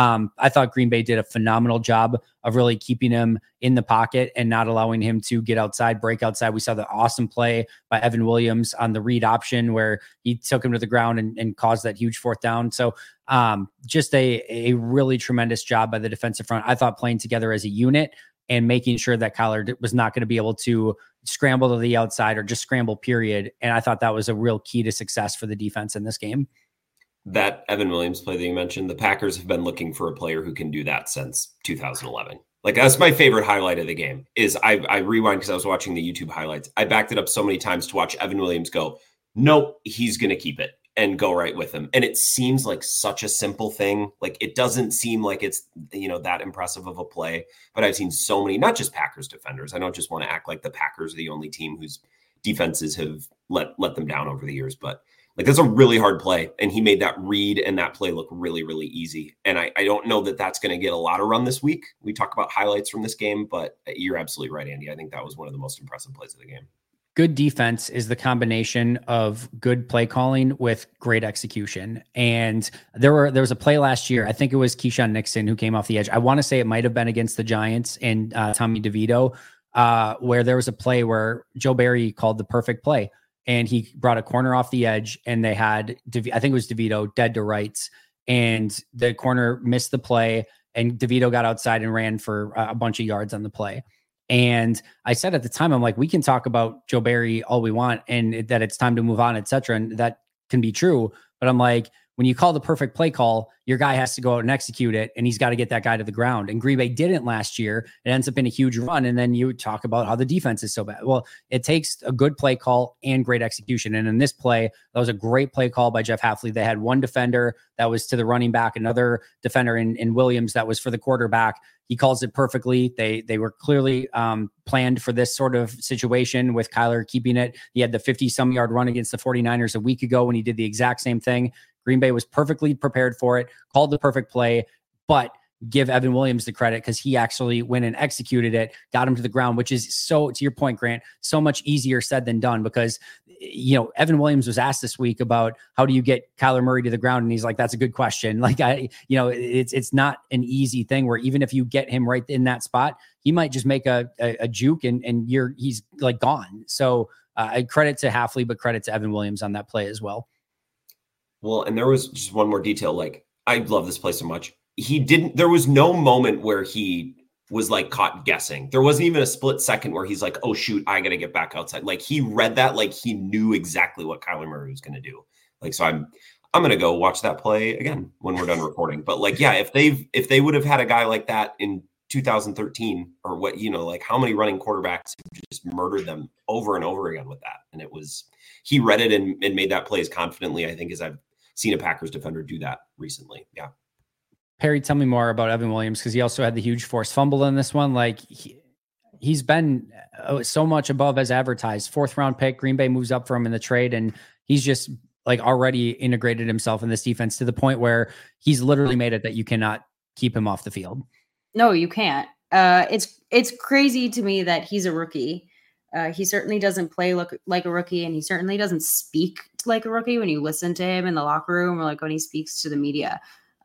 I thought Green Bay did a phenomenal job of really keeping him in the pocket and not allowing him to get outside, break outside. We saw the awesome play by Evan Williams on the read option where he took him to the ground and caused that huge 4th down. So just a really tremendous job by the defensive front. I thought playing together as a unit and making sure that Kyler was not going to be able to scramble to the outside or just scramble, period. And I thought that was a real key to success for the defense in this game. That Evan Williams play that you mentioned, the Packers have been looking for a player who can do that since 2011. Like that's my favorite highlight of the game is I rewind because I was watching the YouTube highlights. I backed it up so many times to watch Evan Williams go, nope, he's going to keep it and go right with him. And it seems like such a simple thing. Like it doesn't seem like it's, that impressive of a play, but I've seen so many, not just Packers defenders. I don't just want to act like the Packers are the only team whose defenses have let them down over the years, but like that's a really hard play. And he made that read and that play look really, really easy. And I don't know that that's going to get a lot of run this week. We talk about highlights from this game, but you're absolutely right, Andy. I think that was one of the most impressive plays of the game. Good defense is the combination of good play calling with great execution. And there was a play last year. I think it was Keyshawn Nixon who came off the edge. I want to say it might've been against the Giants and Tommy DeVito, where there was a play where Joe Barry called the perfect play and he brought a corner off the edge and they had, I think it was DeVito dead to rights, and the corner missed the play and DeVito got outside and ran for a bunch of yards on the play. And I said at the time, I'm like, we can talk about Joe Barry all we want and that it's time to move on, et cetera. And that can be true. But I'm like, when you call the perfect play call, your guy has to go out and execute it. And he's got to get that guy to the ground. And Green Bay didn't last year. It ends up in a huge run. And then you talk about how the defense is so bad. Well, it takes a good play call and great execution. And in this play, that was a great play call by Jeff Hafley. They had one defender that was to the running back, another defender in Williams that was for the quarterback. He calls it perfectly. They were clearly planned for this sort of situation with Kyler keeping it. He had the 50-some yard run against the 49ers a week ago when he did the exact same thing. Green Bay was perfectly prepared for it, called the perfect play, but give Evan Williams the credit because he actually went and executed it, got him to the ground, which is so, to your point, Grant, so much easier said than done because, Evan Williams was asked this week about how do you get Kyler Murray to the ground? And he's like, that's a good question. Like, it's not an easy thing where even if you get him right in that spot, he might just make a juke and he's like gone. So credit to Hafley, but credit to Evan Williams on that play as well. Well, and there was just one more detail. Like, I love this play so much. There was no moment where he was like caught guessing. There wasn't even a split second where he's like, oh shoot, I got to get back outside. Like he read that, like he knew exactly what Kyler Murray was going to do. Like, so I'm going to go watch that play again when we're done recording. But like, yeah, if they would have had a guy like that in 2013 or what, like how many running quarterbacks just murdered them over and over again with that. And he read it and made that play as confidently, I think, as I've seen a Packers defender do that recently. Yeah. Perry, tell me more about Evan Williams because he also had the huge forced fumble in this one. Like he's been so much above as advertised. 4th round pick, Green Bay moves up for him in the trade, and he's just like already integrated himself in this defense to the point where he's literally made it that you cannot keep him off the field. No, you can't. It's crazy to me that he's a rookie. He certainly doesn't play like a rookie, and he certainly doesn't speak like a rookie when you listen to him in the locker room or like when he speaks to the media.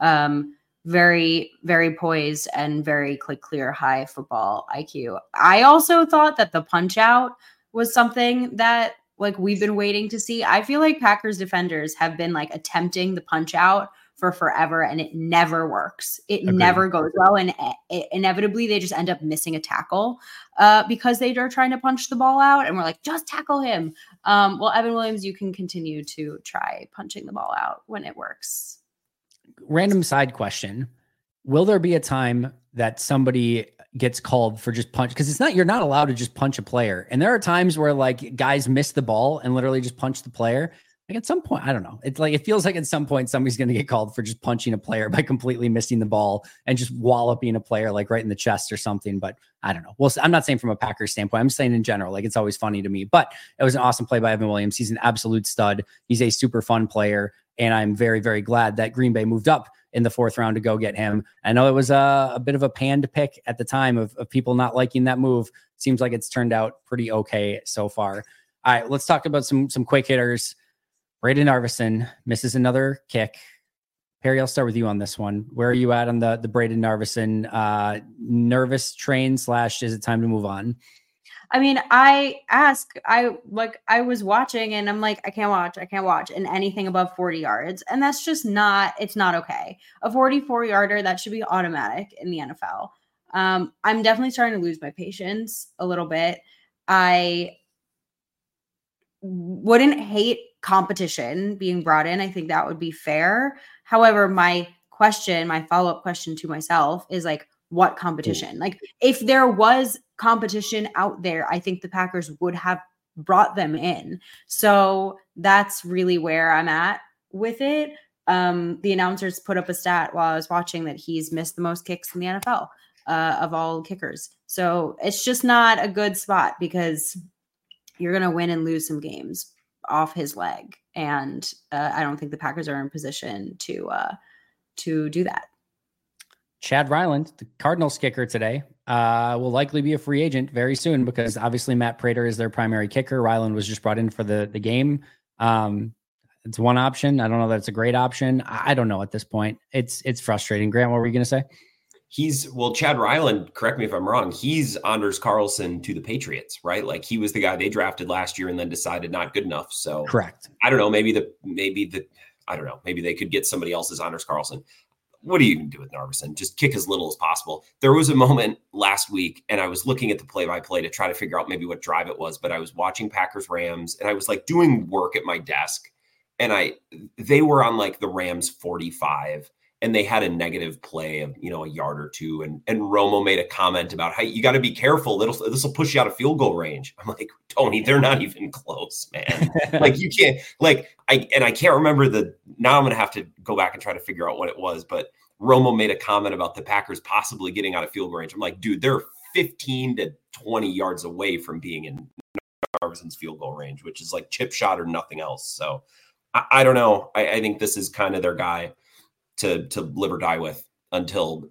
Very, very poised and very clear, high football IQ. I also thought that the punch out was something that like we've been waiting to see. I feel like Packers defenders have been like attempting the punch out for forever, and it never works. It Agreed. never goes well, and inevitably they just end up missing a tackle because they are trying to punch the ball out, and we're like, just tackle him. Well, Evan Williams, you can continue to try punching the ball out when it works. Random side question. Will there be a time that somebody gets called for just punch? Because you're not allowed to just punch a player. And there are times where like guys miss the ball and literally just punch the player. Like at some point, I don't know. It's like, it feels like at some point somebody's going to get called for just punching a player by completely missing the ball and just walloping a player like right in the chest or something. But I don't know. Well, I'm not saying from a Packers standpoint. I'm saying in general, like it's always funny to me, but it was an awesome play by Evan Williams. He's an absolute stud. He's a super fun player. And I'm very, very glad that Green Bay moved up in the 4th round to go get him. I know it was a bit of a panned pick at the time of people not liking that move. Seems like it's turned out pretty okay so far. All right, let's talk about some quick hitters. Brayden Narveson misses another kick. Perry, I'll start with you on this one. Where are you at on the Brayden Narveson nervous train / is it time to move on? I mean, I was watching and I'm like, I can't watch and anything above 40 yards. And that's just it's not okay. A 44-yarder, that should be automatic in the NFL. I'm definitely starting to lose my patience a little bit. I wouldn't hate competition being brought in. I think that would be fair. However, my follow-up question to myself is like, what competition? Like if there was competition out there, I think the Packers would have brought them in. So that's really where I'm at with it. The announcers put up a stat while I was watching that he's missed the most kicks in the NFL of all kickers. So it's just not a good spot because you're going to win and lose some games off his leg. And I don't think the Packers are in position to do that. Chad Ryland, the Cardinals kicker today, will likely be a free agent very soon because obviously Matt Prater is their primary kicker. Ryland was just brought in for the game. It's one option. I don't know that it's a great option. I don't know at this point. It's frustrating. Grant, what were you going to say? Chad Ryland, correct me if I'm wrong, he's Anders Carlson to the Patriots, right? Like he was the guy they drafted last year and then decided not good enough. So correct. I don't know. Maybe I don't know. Maybe they could get somebody else's Anders Carlson. What do you even do with Narveson? Just kick as little as possible. There was a moment last week, and I was looking at the play-by-play to try to figure out maybe what drive it was, but I was watching Packers Rams, and I was like doing work at my desk, and they were on like the Rams 45, and they had a negative play of, a yard or two, and Romo made a comment about how you got to be careful. This will push you out of field goal range. I'm like, Tony, they're not even close, man. Like you can't, I can't remember now I'm going to have to go back and try to figure out what it was, but Romo made a comment about the Packers possibly getting out of field goal range. I'm like, dude, they're 15 to 20 yards away from being in Narveson's field goal range, which is like chip shot or nothing else. So I don't know. I think this is kind of their guy to live or die with until,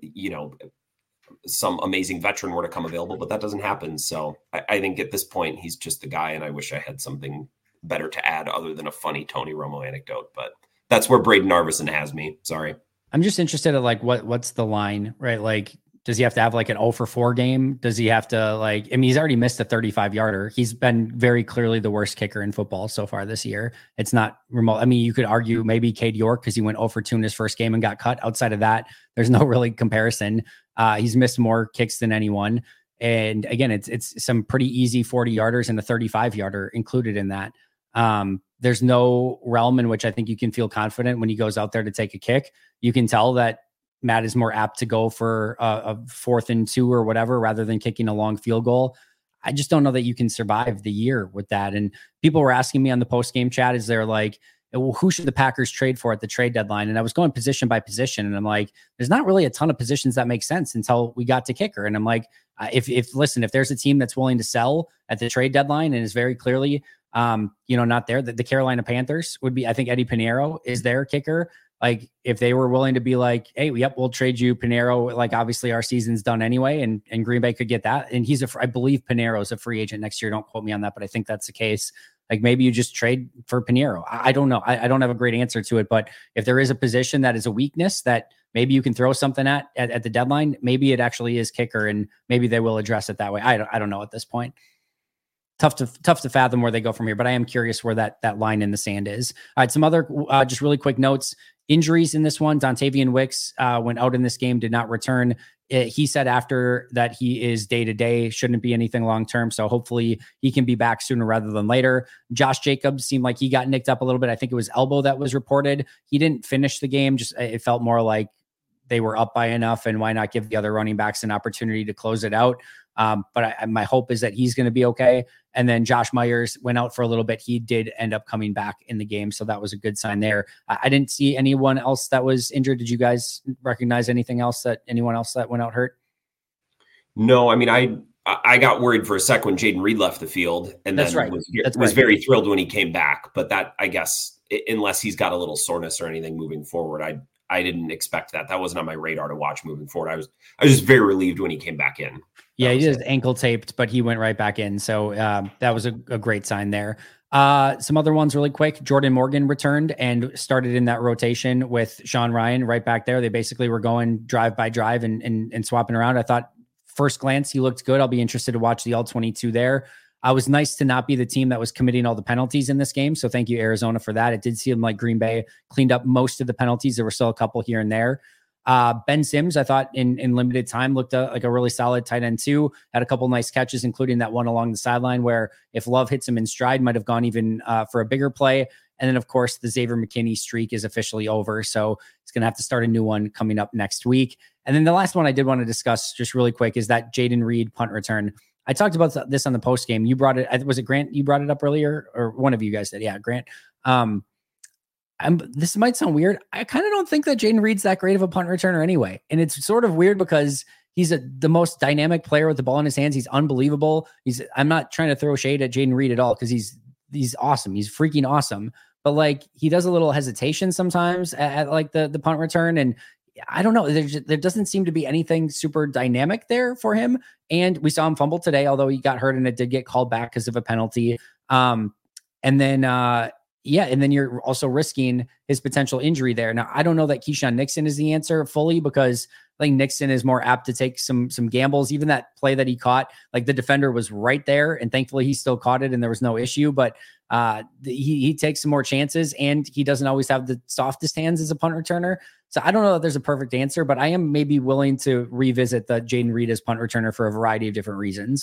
some amazing veteran were to come available, but that doesn't happen. So I think at this point, he's just the guy. And I wish I had something better to add other than a funny Tony Romo anecdote, but that's where Brayden Narveson has me. Sorry. I'm just interested in like, what's the line, right? Like, does he have to have like an 0-for-4 game? Does he have to he's already missed a 35-yarder. He's been very clearly the worst kicker in football so far this year. It's not remote. I mean, you could argue maybe Cade York because he went 0-for-2 in his first game and got cut. Outside of that, there's no really comparison. He's missed more kicks than anyone. And again, it's some pretty easy 40-yarders and a 35-yarder included in that. There's no realm in which I think you can feel confident when he goes out there to take a kick. You can tell that Matt is more apt to go for a 4th and 2 or whatever, rather than kicking a long field goal. I just don't know that you can survive the year with that. And people were asking me on the post-game chat, is there like, well, who should the Packers trade for at the trade deadline? And I was going position by position, and I'm like, there's not really a ton of positions that make sense until we got to kicker. And I'm like, if there's a team that's willing to sell at the trade deadline and is very clearly, not there, the Carolina Panthers would be, I think Eddie Pinheiro is their kicker. Like if they were willing to be like, hey, yep, we'll trade you Pinheiro. Like obviously our season's done anyway, and Green Bay could get that. And I believe Pinheiro's a free agent next year. Don't quote me on that, but I think that's the case. Like maybe you just trade for Pinheiro. I don't know. I don't have a great answer to it, but if there is a position that is a weakness that maybe you can throw something at the deadline, maybe it actually is kicker, and maybe they will address it that way. I don't know at this point. Tough to fathom where they go from here, but I am curious where that line in the sand is. All right, some other just really quick notes. Injuries in this one. Dontavian Wicks went out in this game, did not return. He said after that he is day-to-day, shouldn't be anything long-term. So hopefully he can be back sooner rather than later. Josh Jacobs seemed like he got nicked up a little bit. I think it was elbow that was reported. He didn't finish the game. Just it felt more like they were up by enough, and why not give the other running backs an opportunity to close it out? But my hope is that he's going to be okay. And then Josh Myers went out for a little bit. He did end up coming back in the game, so that was a good sign there. I didn't see anyone else that was injured. Did you guys recognize anyone else that went out hurt? No, I mean, I got worried for a sec when Jayden Reed left the field, and That's then right. was very thrilled when he came back. But that, I guess, unless he's got a little soreness or anything moving forward, I didn't expect that. That wasn't on my radar to watch moving forward. I was just very relieved when he came back in. Yeah, he is ankle taped, but he went right back in. So that was a great sign there. Some other ones really quick. Jordan Morgan returned and started in that rotation with Sean Ryan right back there. They basically were going drive by drive and swapping around. I thought first glance, he looked good. I'll be interested to watch the all-22 there. It was nice to not be the team that was committing all the penalties in this game. So thank you, Arizona, for that. It did seem like Green Bay cleaned up most of the penalties. There were still a couple here and there. Ben Sims, I thought in limited time looked like a really solid tight end too. Had a couple nice catches, including that one along the sideline where if Love hits him in stride, might have gone even for a bigger play. And then, of course, the Xavier McKinney streak is officially over. So he's going to have to start a new one coming up next week. And then the last one I did want to discuss just really quick is that Jayden Reed punt return. I talked about this on the post game. You brought it. Was it Grant? You brought it up earlier, or one of you guys did? Yeah, Grant. This might sound weird. I kind of don't think that Jayden Reed's that great of a punt returner anyway. And it's sort of weird because he's the most dynamic player with the ball in his hands. He's unbelievable. I'm not trying to throw shade at Jayden Reed at all because he's awesome. He's freaking awesome. But like he does a little hesitation sometimes at like the punt return. And I don't know. There doesn't seem to be anything super dynamic there for him. And we saw him fumble today, although he got hurt and it did get called back because of a penalty. And then you're also risking his potential injury there. Now, I don't know that Keyshawn Nixon is the answer fully because I think Nixon is more apt to take some gambles. Even that play that he caught, like the defender was right there, and thankfully he still caught it and there was no issue. But he takes some more chances, and he doesn't always have the softest hands as a punt returner. So I don't know that there's a perfect answer, but I am maybe willing to revisit the Jayden Reed as punt returner for a variety of different reasons.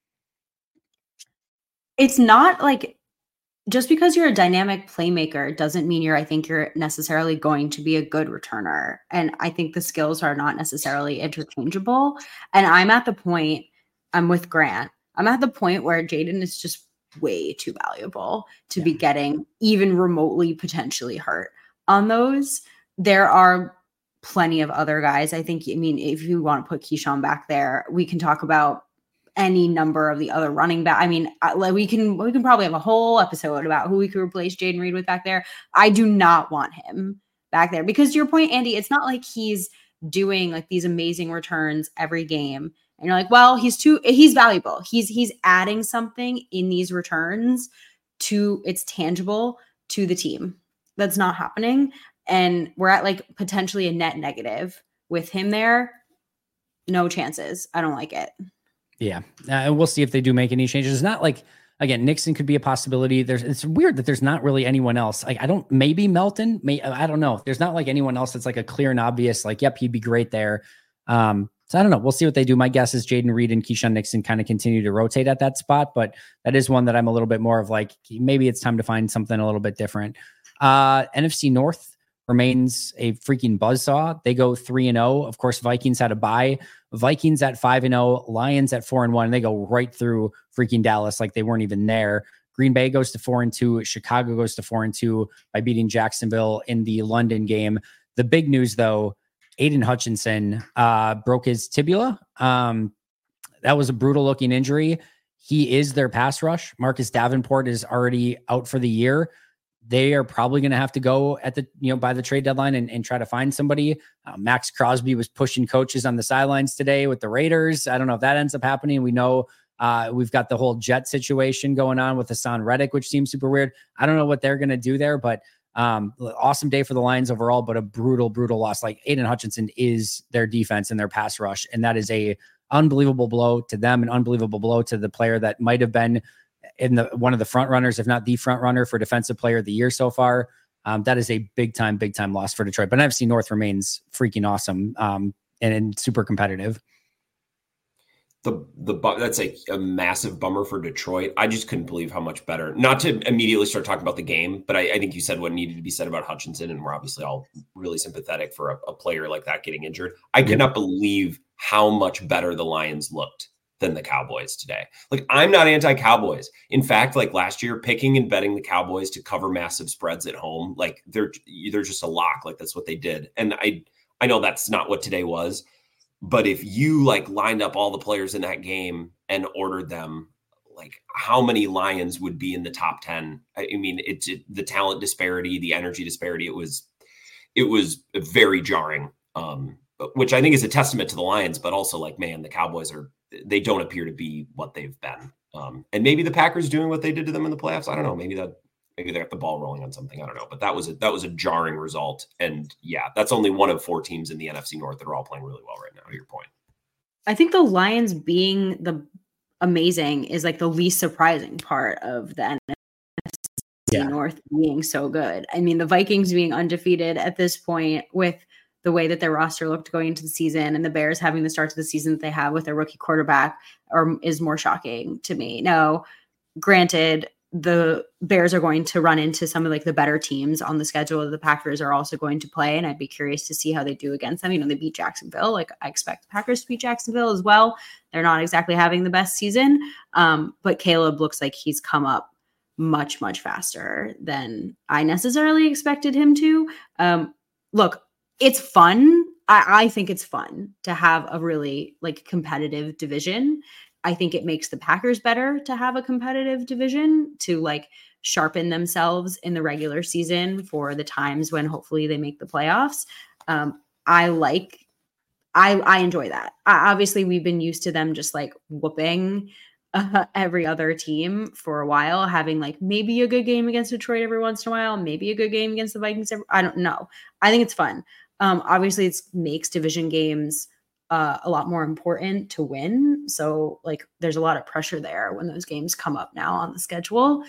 It's not like just because you're a dynamic playmaker doesn't mean I think you're necessarily going to be a good returner. And I think the skills are not necessarily interchangeable. And I'm with Grant. I'm at the point where Jayden is just way too valuable to be getting even remotely potentially hurt on those. There are plenty of other guys. I think, if you want to put Keyshawn back there, we can talk about any number of the other running back. We can probably have a whole episode about who we could replace Jayden Reed with back there. I do not want him back there because to your point, Andy, it's not like he's doing like these amazing returns every game. And you're like, well, he's valuable. He's adding something in these returns it's tangible to the team. That's not happening. And we're at like potentially a net negative with him there. No chances. I don't like it. Yeah. We'll see if they do make any changes. It's not like, again, Nixon could be a possibility. It's weird that there's not really anyone else. Like, maybe Melton, I don't know. There's not like anyone else that's like a clear and obvious, like, yep, he'd be great there. So I don't know. We'll see what they do. My guess is Jayden Reed and Keyshawn Nixon kind of continue to rotate at that spot, but that is one that I'm a little bit more of like, maybe it's time to find something a little bit different. NFC North remains a freaking buzzsaw. They go 3-0. Of course, Vikings had a bye. Vikings at 5-0, Lions at 4-1. They go right through freaking Dallas like they weren't even there. Green Bay goes to 4-2. Chicago goes to 4-2 by beating Jacksonville in the London game. The big news, though, Aiden Hutchinson broke his tibia. That was a brutal looking injury. He is their pass rush. Marcus Davenport is already out for the year. they are probably going to have to go at the, by the trade deadline and try to find somebody. Max Crosby was pushing coaches on the sidelines today with the Raiders. I don't know if that ends up happening. We know we've got the whole Jet situation going on with Hassan Reddick, which seems super weird. I don't know what they're going to do there, but awesome day for the Lions overall, but a brutal loss. Like Aiden Hutchinson is their defense and their pass rush. And that is a unbelievable blow to them, an unbelievable blow to the player that might've been in one of the front runners, if not the front runner for defensive player of the year so far. That is a big time loss for Detroit, but NFC North remains freaking awesome and super competitive. That's a massive bummer for Detroit. I just couldn't believe how much better. Not to immediately start talking about the game, but I think you said what needed to be said about Hutchinson, and we're obviously all really sympathetic for a player like that getting injured. I could not believe how much better the Lions looked than the Cowboys today. Like, I'm not anti-Cowboys. In fact, like last year, picking and betting the Cowboys to cover massive spreads at home, like they're just a lock. Like that's what they did. And I know that's not what today was, but if you like lined up all the players in that game and ordered them, like how many Lions would be in the top 10? I mean, it's the talent disparity, the energy disparity. It was very jarring, which I think is a testament to the Lions, but also like, man, the Cowboys they don't appear to be what they've been. And maybe the Packers doing what they did to them in the playoffs. I don't know. Maybe they got the ball rolling on something. I don't know, but that was a jarring result. And yeah, that's only one of 4 teams in the NFC North that are all playing really well right now, to your point. I think the Lions being the amazing is like the least surprising part of the NFC North being so good. I mean, the Vikings being undefeated at this point with the way that their roster looked going into the season, and the Bears having the start to the season that they have with their rookie quarterback is more shocking to me. Now, granted, the Bears are going to run into some of like the better teams on the schedule that the Packers are also going to play. And I'd be curious to see how they do against them. They beat Jacksonville. Like I expect the Packers to beat Jacksonville as well. They're not exactly having the best season. But Caleb looks like he's come up much, much faster than I necessarily expected him to. Look, it's fun. I think it's fun to have a really like competitive division. I think it makes the Packers better to have a competitive division to like sharpen themselves in the regular season for the times when hopefully they make the playoffs. I enjoy that. Obviously, we've been used to them just like whooping every other team for a while, having like maybe a good game against Detroit every once in a while, maybe a good game against the Vikings. I don't know. I think it's fun. Obviously, it makes division games a lot more important to win. So like there's a lot of pressure there when those games come up now on the schedule.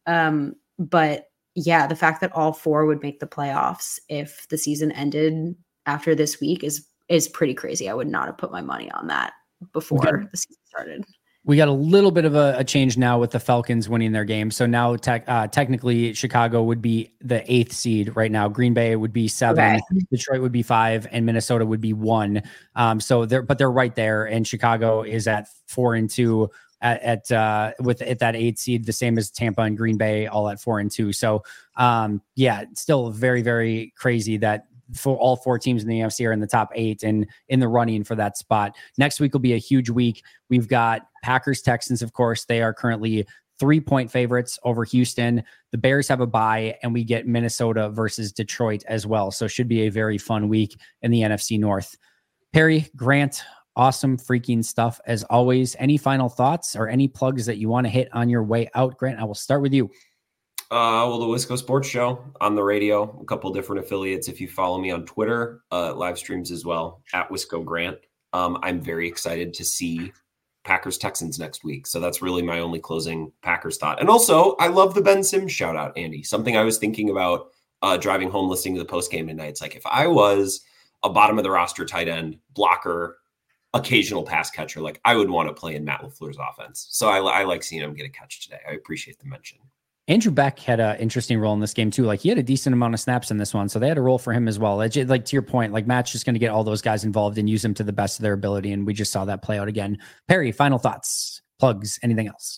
But yeah, the fact that all 4 would make the playoffs if the season ended after this week is pretty crazy. I would not have put my money on that before the season started. We got a little bit of a change now with the Falcons winning their game. So now technically Chicago would be the 8th seed right now. Green Bay would be 7, okay. Detroit would be 5, and Minnesota would be 1. So they're right there. And Chicago is at 4-2 at that 8th seed, the same as Tampa and Green Bay, all at 4-2. So yeah, it's still very, very crazy that for all 4 teams in the NFC are in the top 8 and in the running for that spot. Next week will be a huge week. We've got Packers, Texans, of course. They are currently 3-point favorites over Houston. The Bears have a bye, and we get Minnesota versus Detroit as well. So it should be a very fun week in the NFC North. Perry, Grant, awesome freaking stuff as always. Any final thoughts or any plugs that you want to hit on your way out? Grant, I will start with you. Well, the Wisco Sports Show on the radio, a couple different affiliates. If you follow me on Twitter, live streams as well at Wisco Grant. I'm very excited to see Packers Texans next week. So that's really my only closing Packers thought. And also, I love the Ben Sims shout out, Andy. Something I was thinking about driving home listening to the post game tonight. It's like if I was a bottom of the roster tight end, blocker, occasional pass catcher, like I would want to play in Matt LaFleur's offense. So I like seeing him get a catch today. I appreciate the mention. Andrew Beck had an interesting role in this game too. Like he had a decent amount of snaps in this one, so they had a role for him as well. Like to your point, like Matt's just going to get all those guys involved and use them to the best of their ability, and we just saw that play out again. Perry, final thoughts, plugs, anything else?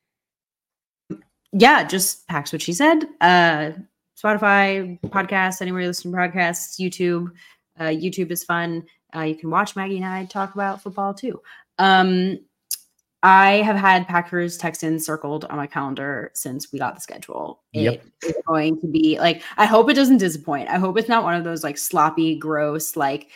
Yeah, just Pax what she said. Spotify, podcasts, anywhere you listen to podcasts, YouTube. YouTube is fun. You can watch Maggie and I talk about football too. I have had Packers Texans circled on my calendar since we got the schedule. Yep. It is going to be like, I hope it doesn't disappoint. I hope it's not one of those like sloppy, gross, like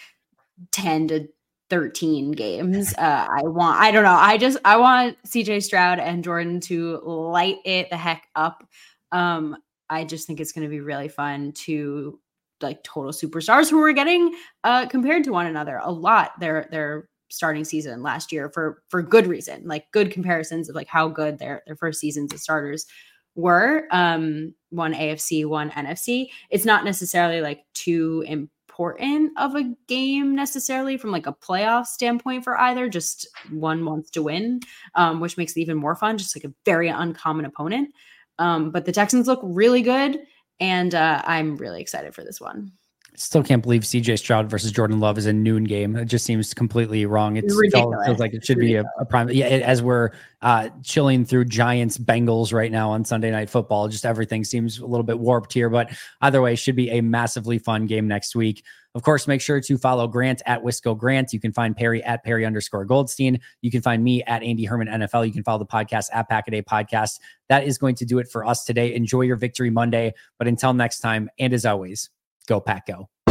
10-13 games. I don't know. I want CJ Stroud and Jordan to light it the heck up. I just think it's going to be really fun to like total superstars who are getting compared to one another a lot. They're starting season last year for good reason, like good comparisons of like how good their first seasons as starters were. One AFC, one NFC. It's not necessarily like too important of a game necessarily from like a playoff standpoint for either. Just one wants to win, which makes it even more fun. Just like a very uncommon opponent. But the Texans look really good, and I'm really excited for this one. Still can't believe CJ Stroud versus Jordan Love is a noon game. It just seems completely wrong. It feels like it should be a prime. Yeah, as we're chilling through Giants Bengals right now on Sunday Night Football, just everything seems a little bit warped here. But either way, should be a massively fun game next week. Of course, make sure to follow Grant at Wisco Grant. You can find Perry at Perry_Goldstein. You can find me at Andy Herman NFL. You can follow the podcast at Pack-A-Day Podcast. That is going to do it for us today. Enjoy your Victory Monday. But until next time, and as always, go Pack Go.